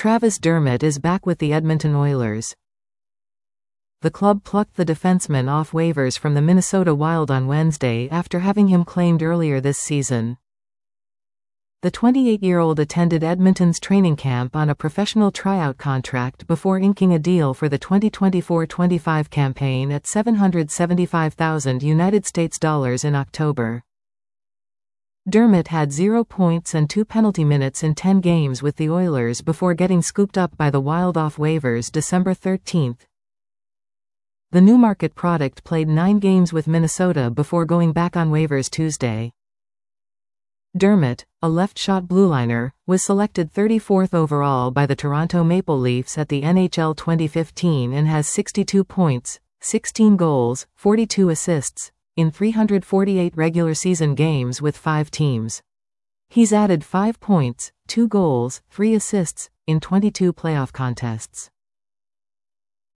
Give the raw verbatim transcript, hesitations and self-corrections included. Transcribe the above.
Travis Dermott is back with the Edmonton Oilers. The club plucked the defenseman off waivers from the Minnesota Wild on Wednesday after having him claimed earlier this season. The twenty-eight-year-old attended Edmonton's training camp on a professional tryout contract before inking a deal for the twenty twenty-four twenty-five campaign at seven hundred seventy-five thousand United States dollars in October. Dermott had zero points and two penalty minutes in ten games with the Oilers before getting scooped up by the Wild off waivers December thirteenth. The Newmarket product played nine games with Minnesota before going back on waivers Tuesday. Dermott, a left-shot blueliner, was selected thirty-fourth overall by the Toronto Maple Leafs at the N H L twenty fifteen and has sixty-two points, sixteen goals, forty-two assists, in three hundred forty-eight regular season games with five teams. He's added five points, two goals, three assists, in twenty-two playoff contests.